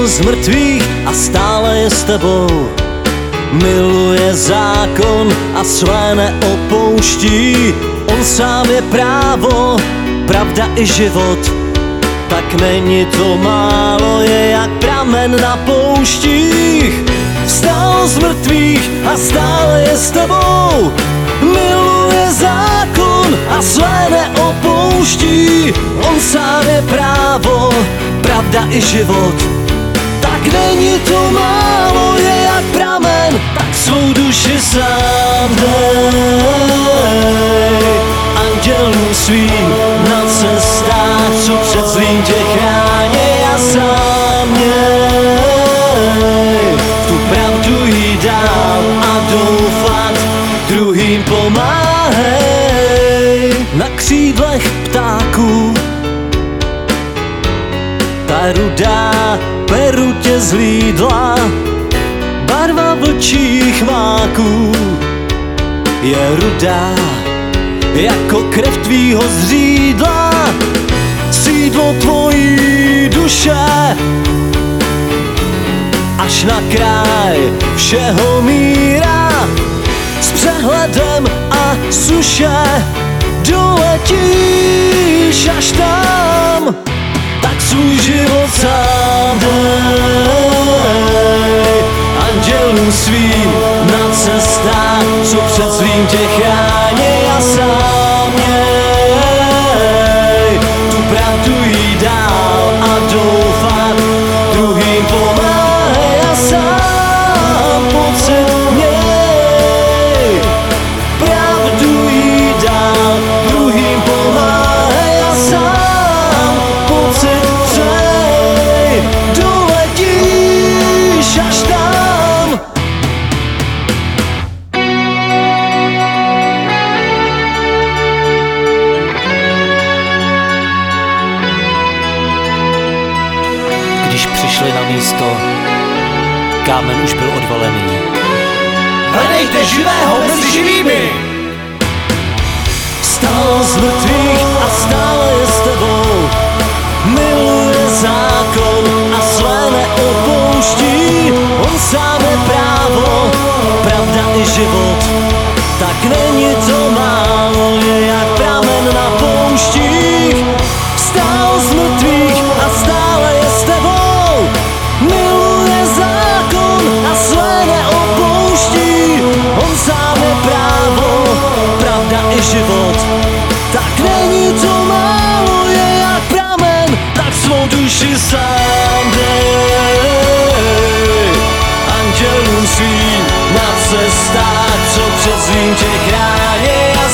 z mrtvých a stále je s tebou. Miluje zákon a své neopouští. On sám je právo, pravda i život. Tak není to málo, je jak pramen na pouštích. Vstal z mrtvých a stále je s tebou. Miluje zákon a své neopouští. On sám je právo, pravda i život. Tak není to málo, je jak pramen, tak svou duši sám dej. Andělům svým na cestách, co před zlým tě chrání, a sám měj tu pravdu jí dál a doufat druhým pomáhej. Na křídlech ptáků ta rudá peru tě zhlídla, barva vlčích máků je rudá jako krev tvýho zřídla. Sídlo tvojí duše až na kraj všeho míra. S přehledem a suše doletíš až tam, tak svůj život sám dej. Andělům svým na cestách, co před zlým tě chrání, a sám měj tu pravdu jí dál a doufat druhým pomáhej, a sám pocit měj. Pravdu jí dál druhým pomáhej, a sám pocit přej. Doletíš až tam. Když přišli na místo, kámen už byl odvalený. Hledejte živého mezi živými! Vstal z mrtvých a stále je s tebou. Miluje zákon a své neopouští. On sám je právo, pravda i život. Tak není to málo, je jak pramen na pouštích. Vstal z mrtvých a stále je s tebou. Miluje zákon a své neopouští. On sám je právo, pravda i život. Tak není to málo, je jak pramen, tak svou duši sám dej. Andělům svým na cestách, co před zlým tě chrání, a